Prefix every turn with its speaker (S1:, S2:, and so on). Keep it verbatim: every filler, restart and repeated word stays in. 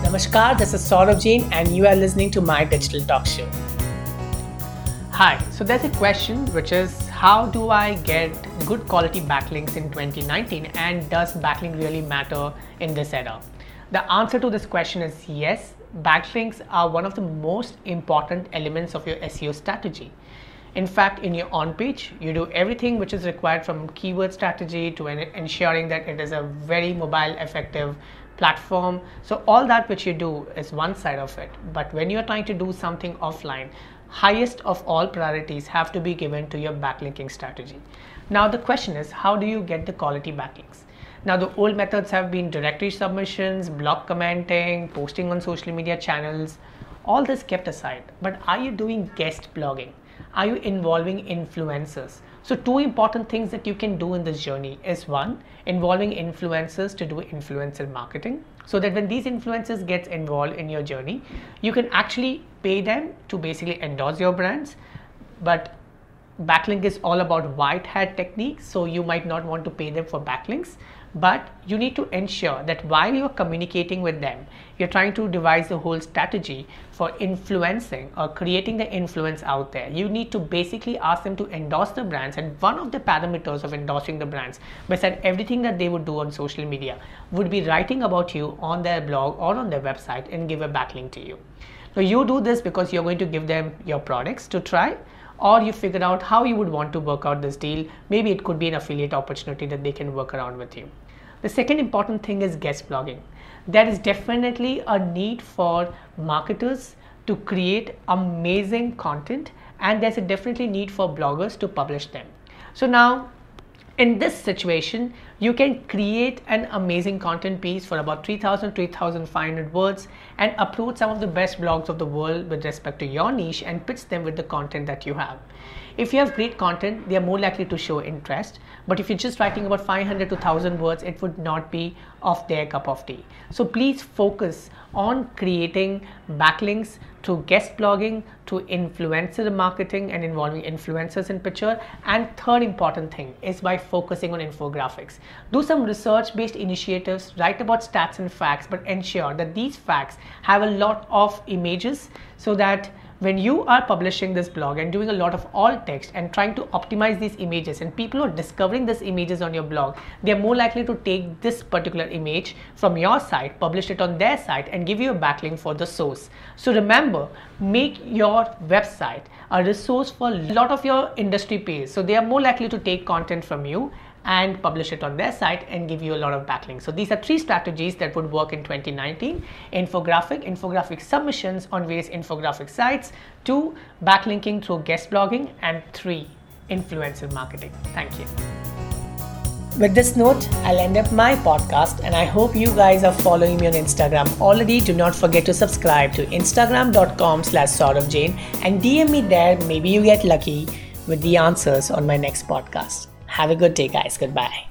S1: Namaskar, this is Saurav Jain and you are listening to my digital talk show. Hi, so there's a question which is how do I get good quality backlinks in twenty nineteen and does backlink really matter in this era? The answer to this question is yes, backlinks are one of the most important elements of your S E O strategy. In fact, in your on page, you do everything which is required from keyword strategy to ensuring that it is a very mobile effective platform. So all that which you do is one side of it. But when you're trying to do something offline, highest of all priorities have to be given to your backlinking strategy. Now the question is, how do you get the quality backlinks? Now the old methods have been directory submissions, blog commenting, posting on social media channels, all this kept aside. But are you doing guest blogging? Are you involving influencers? So two important things that you can do in this journey is one, involving influencers to do influencer marketing, so that when these influencers get involved in your journey, you can actually pay them to basically endorse your brands. But backlink is all about white hat techniques, so you might not want to pay them for backlinks, but you need to ensure that while you're communicating with them, you're trying to devise the whole strategy for influencing or creating the influence out there. You need to basically ask them to endorse the brands, and one of the parameters of endorsing the brands, besides everything that they would do on social media, would be writing about you on their blog or on their website and give a backlink to you. So you do this because you're going to give them your products to try, or you figure out how you would want to work out this deal. Maybe it could be an affiliate opportunity that they can work around with you. The second important thing is guest blogging. There is definitely a need for marketers to create amazing content, and there's a definitely need for bloggers to publish them. So now, in this situation, you can create an amazing content piece for about three thousand, three thousand five hundred words and upload some of the best blogs of the world with respect to your niche and pitch them with the content that you have. If you have great content, they are more likely to show interest. But if you're just writing about five hundred to one thousand words, it would not be of their cup of tea. So please focus on creating backlinks through guest blogging, to influencer marketing and involving influencers in picture. And third important thing is by focusing on infographics. Do some research-based initiatives, write about stats and facts, but ensure that these facts have a lot of images, so that when you are publishing this blog and doing a lot of alt text and trying to optimize these images, and people are discovering these images on your blog, they are more likely to take this particular image from your site, publish it on their site, and give you a backlink for the source. So remember, make your website a resource for a lot of your industry peers. So they are more likely to take content from you and publish it on their site and give you a lot of backlinks. So these are three strategies that would work in twenty nineteen. Infographic, infographic submissions on various infographic sites. Two, backlinking through guest blogging. And three, influencer marketing. Thank you. With this note, I'll end up my podcast, and I hope you guys are following me on Instagram already. Do not forget to subscribe to instagram.com slash Saurav Jain and D M me there. Maybe you get lucky with the answers on my next podcast. Have a good day, guys. Goodbye.